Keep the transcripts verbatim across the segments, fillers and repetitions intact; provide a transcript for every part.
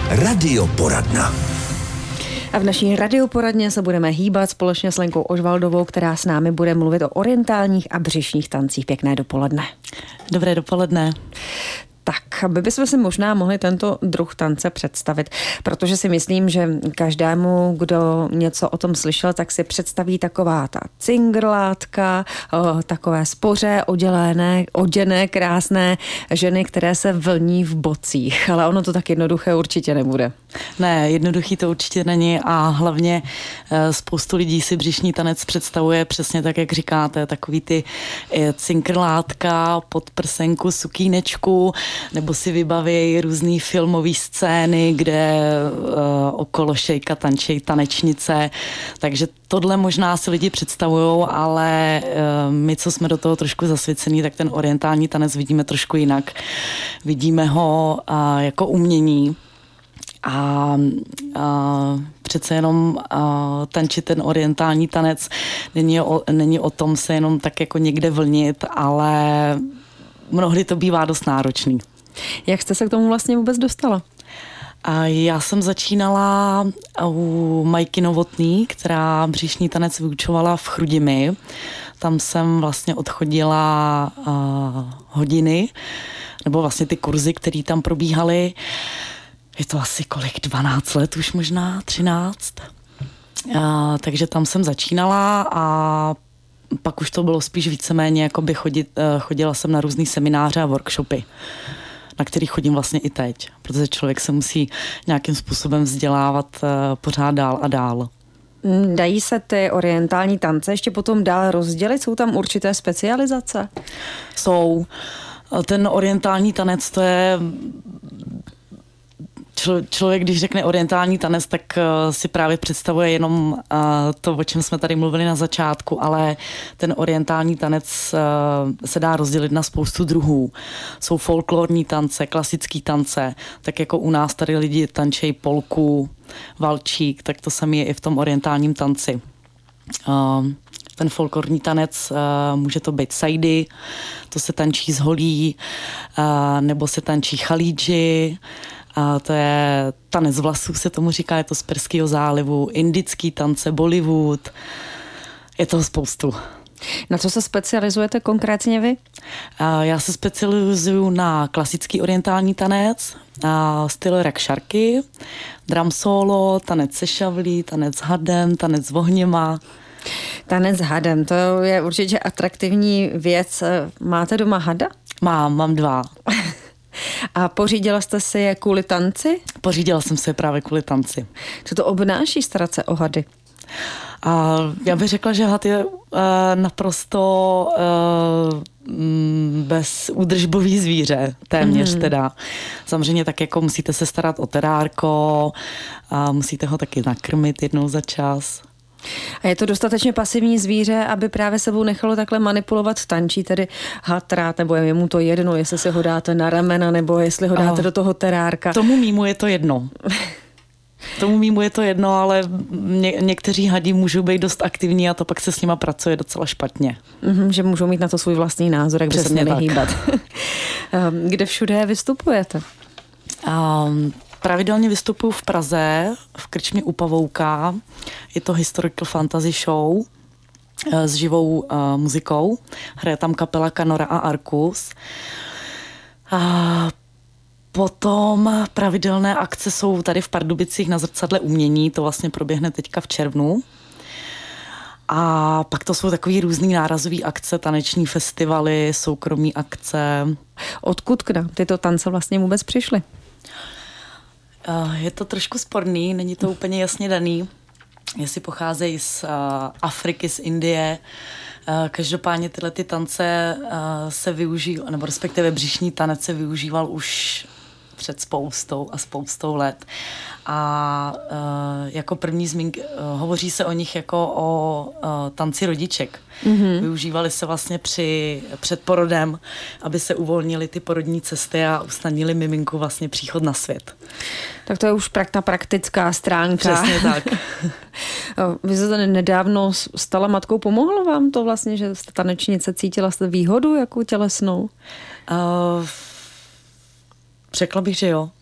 Radioporadna. A v naší radioporadně se budeme hýbat společně s Lenkou Ožvaldovou, která s námi bude mluvit o orientálních a břišních tancích. Pěkné dopoledne. Dobré dopoledne. Tak, aby bychom si možná mohli tento druh tance představit, protože si myslím, že každému, kdo něco o tom slyšel, tak si představí taková ta cingrlátka, takové spoře, odělené, oděné, krásné ženy, které se vlní v bocích, ale ono to tak jednoduché určitě nebude. Ne, jednoduchý to určitě není a hlavně spoustu lidí si břišní tanec představuje přesně tak, jak říkáte, takový ty cinkrlátka, podprsenku, sukínečku, nebo si vybaví různý filmové scény, kde uh, okolo šejka tančí tanečnice, takže tohle možná si lidi představujou, ale uh, my, co jsme do toho trošku zasvěcení, tak ten orientální tanec vidíme trošku jinak. Vidíme ho uh, jako umění a uh, přece jenom uh, tančit ten orientální tanec není o, není o tom se jenom tak jako někde vlnit, ale mnohdy to bývá dost náročný. Jak jste se k tomu vlastně vůbec dostala? A já jsem začínala u Majky Novotný, která břišní tanec vyučovala v Chrudimi. Tam jsem vlastně odchodila uh, hodiny, nebo vlastně ty kurzy, které tam probíhaly. Je to asi kolik, dvanáct let už možná, třináct. Uh, takže tam jsem začínala a pak už to bylo spíš víceméně, jako by chodit, uh, chodila jsem na různý semináře a workshopy, na který chodím vlastně i teď, protože člověk se musí nějakým způsobem vzdělávat uh, pořád dál a dál. Dají se ty orientální tance ještě potom dál rozdělit? Jsou tam určité specializace? Jsou. Ten orientální tanec, to je... Člo, člověk, když řekne orientální tanec, tak uh, si právě představuje jenom uh, to, o čem jsme tady mluvili na začátku, ale ten orientální tanec uh, se dá rozdělit na spoustu druhů. Jsou folklorní tance, klasický tance, tak jako u nás tady lidi tančejí polku, valčík, tak to samé je i v tom orientálním tanci. Uh, ten folklorní tanec, uh, může to být sajdy, to se tančí z holí, uh, nebo se tančí chalídži, a to je tanec vlasů, se tomu říká, je to z Perského zálivu, indický tance, Bollywood, je toho spoustu. Na co se specializujete konkrétně vy? Já se specializuju na klasický orientální tanec, styl rakšarky, drum solo, tanec se šavlí, tanec s hadem, tanec s ohněma. Tanec s hadem, to je určitě atraktivní věc. Máte doma hada? Mám, mám dva. A pořídila jste si je kvůli tanci? Pořídila jsem si je právě kvůli tanci. Co to obnáší starat se o hady? A já bych řekla, že had je uh, naprosto uh, bezúdržbový zvíře, téměř mm. teda. Samozřejmě tak jako musíte se starat o terárko a musíte ho taky nakrmit jednou za čas. A je to dostatečně pasivní zvíře, aby právě sebou nechalo takhle manipulovat? Tančí tedy had rád, nebo je mu to jedno, jestli si ho dáte na ramena, nebo jestli ho dáte oh, do toho terárka? Tomu mýmu je to jedno. Tomu mýmu je to jedno, ale ně, někteří hadí můžou být dost aktivní a to pak se s nima pracuje docela špatně. Mm-hmm, že můžou mít na to svůj vlastní názor, jak by se měli tak. hýbat. Kde všude vystupujete? Um, Pravidelně vystupuju v Praze, v krčmě u Pavouka. Je to historical fantasy show s živou uh, muzikou. Hraje tam kapela Kanora a Arkus. A potom pravidelné akce jsou tady v Pardubicích na Zrcadle umění. To vlastně proběhne teďka v červnu. A pak to jsou takový různý nárazový akce, taneční festivaly, soukromí akce. Odkud k nám tyto tance vlastně vůbec přišly? Je to trošku sporný, není to úplně jasně daný, jestli pocházejí z uh, Afriky, z Indie. Uh, každopádně tyhle ty tance uh, se využívají, nebo respektive břišní tanec se využíval už před spoustou a spoustou let. A uh, jako první zmínky, uh, hovoří se o nich jako o uh, tanci rodiček. Mm-hmm. Využívali se vlastně při, před porodem, aby se uvolnily ty porodní cesty a usnadnili miminku vlastně příchod na svět. Tak to je už prak, ta praktická stránka. Přesně tak. Vy jste tady nedávno stala matkou, pomohlo vám to vlastně, že jste tanečnice, cítila jste výhodu jakou tělesnou? Uh, řekla bych, že jo.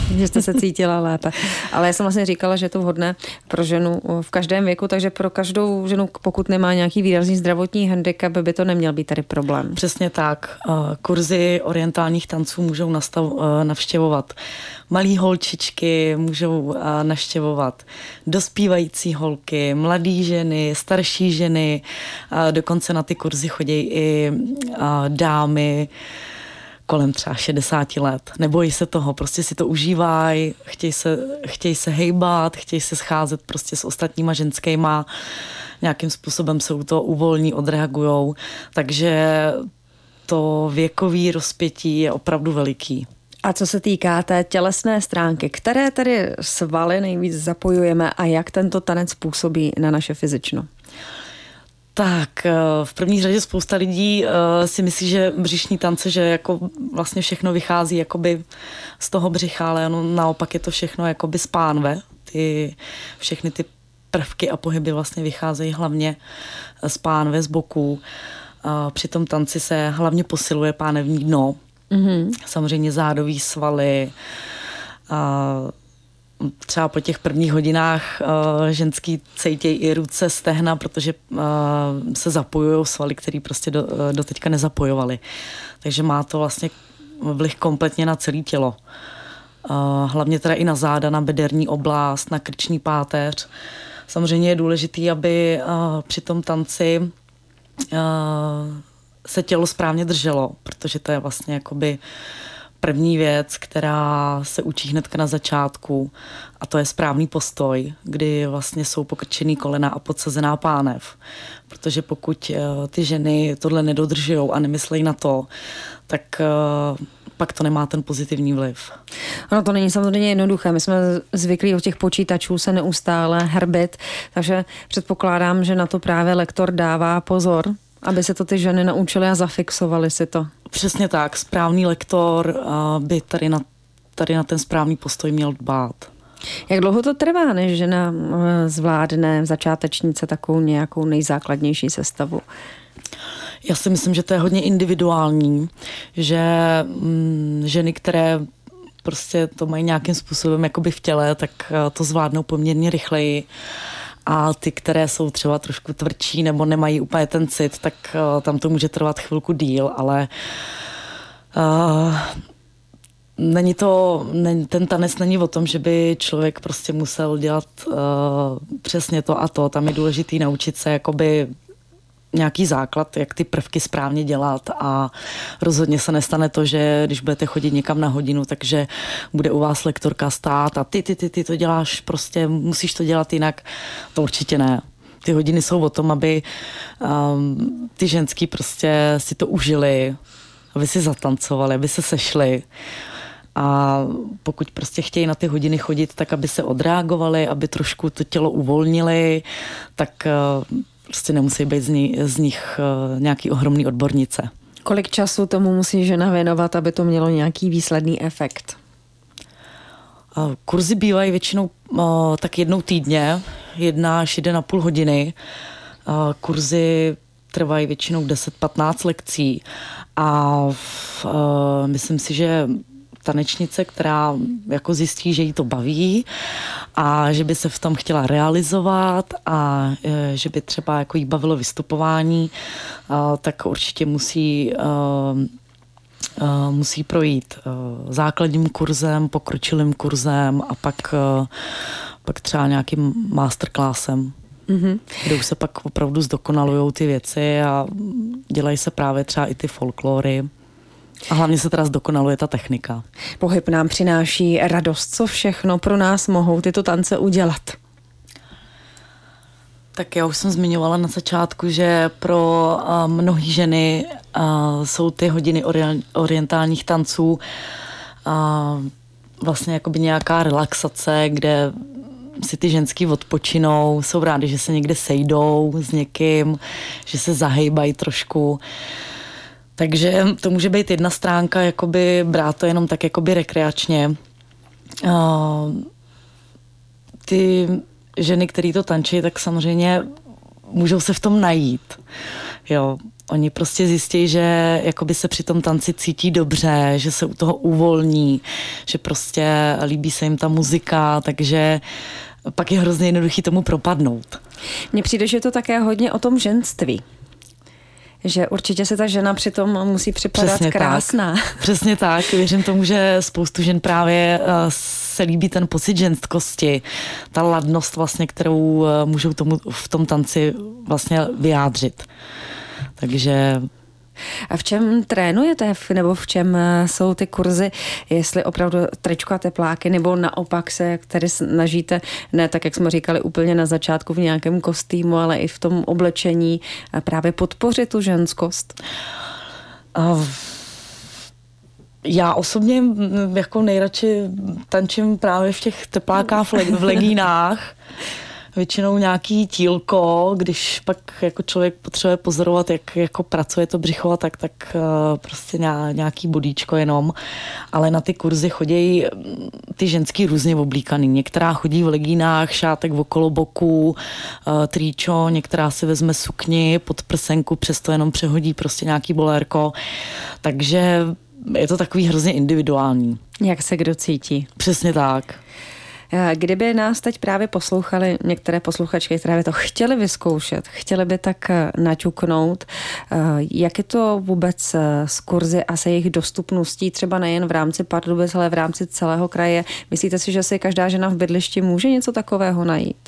Že jste se cítila lépe. Ale já jsem vlastně říkala, že je to vhodné pro ženu v každém věku, takže pro každou ženu, pokud nemá nějaký výrazný zdravotní handicap, by to neměl být tady problém. Přesně tak. Kurzy orientálních tanců můžou nastav, navštěvovat malý holčičky, můžou navštěvovat dospívající holky, mladé ženy, starší ženy, dokonce na ty kurzy chodí i dámy kolem třeba šedesáti let. Nebojí se toho, prostě si to užívají, chtějí se, chtějí se hejbat, chtějí se scházet prostě s ostatníma ženskýma, nějakým způsobem se u toho uvolní, odreagujou, takže to věkové rozpětí je opravdu veliký. A co se týká té tělesné stránky, které tady svaly nejvíc zapojujeme a jak tento tanec působí na naše fyzično? Tak v první řadě spousta lidí si myslí, že břišní tance, že jako vlastně všechno vychází jakoby z toho břicha, ale ono naopak je to všechno jakoby z pánve. Ty, všechny ty prvky a pohyby vlastně vycházejí hlavně z pánve, z boků. Při tom tanci se hlavně posiluje pánevní dno. Mm-hmm. Samozřejmě zádový svaly. Třeba po těch prvních hodinách uh, ženský cejtějí i ruce, stehna, protože uh, se zapojují svaly, které prostě do, uh, do teďka nezapojovaly. Takže má to vlastně vliv kompletně na celé tělo. Uh, hlavně teda i na záda, na bederní oblast, na krční páteř. Samozřejmě je důležitý, aby uh, při tom tanci uh, se tělo správně drželo, protože to je vlastně jakoby první věc, která se učí hnedka na začátku, a to je správný postoj, kdy vlastně jsou pokrčený kolena a podsazená pánev. Protože pokud ty ženy tohle nedodržujou a nemyslejí na to, tak pak to nemá ten pozitivní vliv. Ono to není samozřejmě jednoduché. My jsme zvyklí od těch počítačů se neustále hrbit, takže předpokládám, že na to právě lektor dává pozor, aby se to ty ženy naučily a zafixovaly si to. Přesně tak. Správný lektor by tady na, tady na ten správný postoj měl dbát. Jak dlouho to trvá, než žena zvládne začátečnice takovou nějakou nejzákladnější sestavu? Já si myslím, že to je hodně individuální, že mm, ženy, které prostě to mají nějakým způsobem jakoby v těle, tak to zvládnou poměrně rychleji. A ty, které jsou třeba trošku tvrdší nebo nemají úplně ten cit, tak uh, tam to může trvat chvilku díl, ale uh, není to, ne, ten tanec není o tom, že by člověk prostě musel dělat uh, přesně to a to. Tam je důležitý naučit se jakoby nějaký základ, jak ty prvky správně dělat, a rozhodně se nestane to, že když budete chodit někam na hodinu, takže bude u vás lektorka stát a ty, ty, ty, ty to děláš, prostě musíš to dělat jinak. To určitě ne. Ty hodiny jsou o tom, aby um, ty ženský prostě si to užili, aby si zatancovali, aby se sešli. A pokud prostě chtějí na ty hodiny chodit, tak aby se odreagovali, aby trošku to tělo uvolnili, tak uh, prostě nemusí být z, ní, z nich uh, nějaký ohromný odbornice. Kolik času tomu musí žena věnovat, aby to mělo nějaký výsledný efekt? Uh, kurzy bývají většinou uh, tak jednou týdně, jedna až jeden a půl hodiny. Uh, kurzy trvají většinou deset patnáct lekcí a uh, myslím si, že tanečnice, která jako zjistí, že jí to baví a že by se v tom chtěla realizovat a e, že by třeba jako jí bavilo vystupování, a, tak určitě musí, a, a, musí projít a, základním kurzem, pokročilým kurzem a pak, a, pak třeba nějakým masterclassem. Mm-hmm. Kde už se pak opravdu zdokonalujou ty věci a dělají se právě třeba i ty folklory. A hlavně se teda zdokonaluje ta technika. Pohyb nám přináší radost. Co všechno pro nás mohou tyto tance udělat? Tak já už jsem zmiňovala na začátku, že pro uh, mnohé ženy uh, jsou ty hodiny ori- orientálních tanců uh, vlastně jakoby nějaká relaxace, kde si ty ženský odpočinou, jsou rádi, že se někde sejdou s někým, že se zahejbají trošku. Takže to může být jedna stránka, jakoby brát to jenom tak jakoby rekreačně. Uh, ty ženy, které to tančí, tak samozřejmě můžou se v tom najít. Jo. Oni prostě zjistí, že jakoby se při tom tanci cítí dobře, že se u toho uvolní, že prostě líbí se jim ta muzika, takže pak je hrozně jednoduchý tomu propadnout. Mně přijde, že je to také hodně o tom ženství. Že určitě se ta žena přitom musí připadat Přesně krásná. Tak. Přesně tak. Věřím tomu, že spoustu žen právě se líbí ten pocit ženskosti, ta ladnost vlastně, kterou můžou tomu v tom tanci vlastně vyjádřit. Takže... A v čem trénujete, nebo v čem jsou ty kurzy, jestli opravdu tričko a tepláky, nebo naopak se tady snažíte, ne tak, jak jsme říkali úplně na začátku v nějakém kostýmu, ale i v tom oblečení právě podpořit tu ženskost? Uh, já osobně jako nejradši tančím právě v těch teplákách v legínách. Většinou nějaký tílko, když pak jako člověk potřebuje pozorovat, jak jako pracuje to břicho, tak, tak uh, prostě nějaký bodíčko jenom. Ale na ty kurzy chodí ty ženský různě oblíkaný. Některá chodí v legínách, šátek okolo boku, uh, tričo, některá si vezme sukni, podprsenku, přesto jenom přehodí prostě nějaký bolérko. Takže je to takový hrozně individuální. Jak se kdo cítí. Přesně tak. Kdyby nás teď právě poslouchali některé posluchačky, které by to chtěly vyzkoušet, chtěly by tak naťuknout, jak je to vůbec s kurzy a se jejich dostupností, třeba nejen v rámci Pardubic, ale v rámci celého kraje. Myslíte si, že si každá žena v bydlišti může něco takového najít?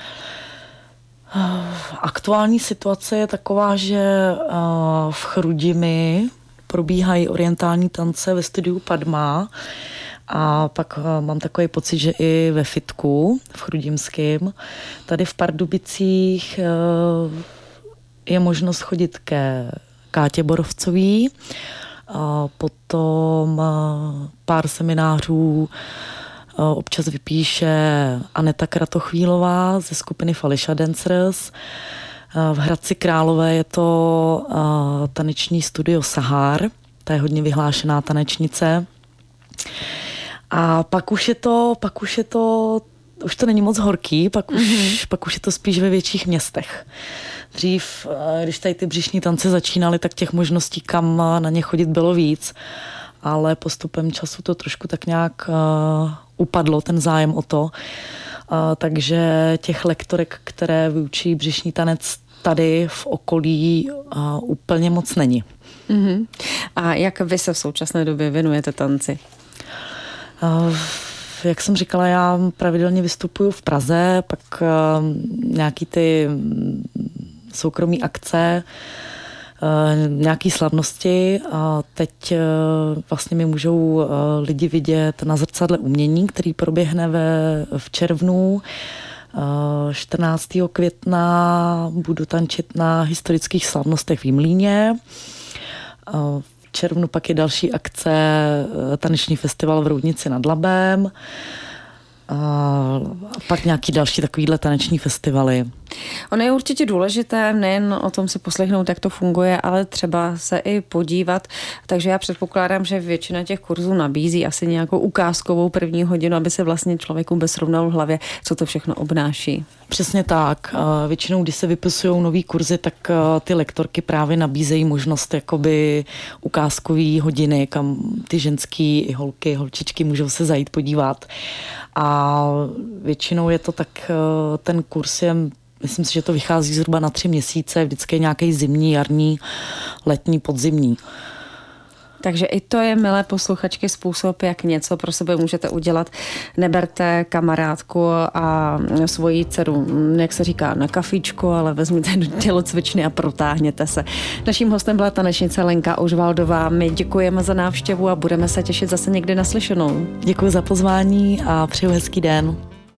Aktuální situace je taková, že v Chrudimi probíhají orientální tance ve studiu Padma. A pak mám takový pocit, že i ve Fitku v Chrudimském. Tady v Pardubicích je možnost chodit ke Kátě Borovcový. A potom pár seminářů občas vypíše Aneta Kratochvílová ze skupiny Falisha Dancers. V Hradci Králové je to taneční studio Sahar. Ta je hodně vyhlášená tanečnice. A pak už je to, pak už je to, už to není moc horký, pak už, mm-hmm. pak už je to spíš ve větších městech. Dřív, když tady ty břišní tance začínaly, tak těch možností, kam na ně chodit, bylo víc. Ale postupem času to trošku tak nějak uh, upadlo, ten zájem o to. Uh, takže těch lektorek, které vyučí břišní tanec tady v okolí, uh, úplně moc není. Mm-hmm. A jak vy se v současné době věnujete tanci? Uh, jak jsem říkala, já pravidelně vystupuju v Praze, pak uh, nějaký ty soukromí akce, uh, nějaký slavnosti a teď uh, vlastně mi můžou uh, lidi vidět na Zrcadle umění, který proběhne ve, v červnu. Uh, čtrnáctého května budu tančit na historických slavnostech v Jimlíně. Uh, V červnu pak je další akce, taneční festival v Roudnici nad Labem. A pak nějaký další takovýhle taneční festivaly. Ono je určitě důležité nejen o tom si poslechnout, jak to funguje, ale třeba se i podívat. Takže já předpokládám, že většina těch kurzů nabízí asi nějakou ukázkovou první hodinu, aby se vlastně člověk vůbec srovnal v hlavě, co to všechno obnáší. Přesně tak. Většinou, když se vypisují nový kurzy, tak ty lektorky právě nabízejí možnost jakoby ukázkový hodiny, kam ty ženský i holky, holčičky můžou se zajít podívat. A většinou je to tak, ten kurz je, myslím si, že to vychází zhruba na tři měsíce, vždycky je nějaký zimní, jarní, letní, podzimní. Takže i to je, milé posluchačky, způsob, jak něco pro sebe můžete udělat. Neberte kamarádku a svoji dceru, jak se říká, na kafičku, ale vezměte do tělocvičny a protáhněte se. Naším hostem byla tanečnice Lenka Užvaldová. My děkujeme za návštěvu a budeme se těšit zase někdy naslyšenou. Děkuji za pozvání a přeju hezký den.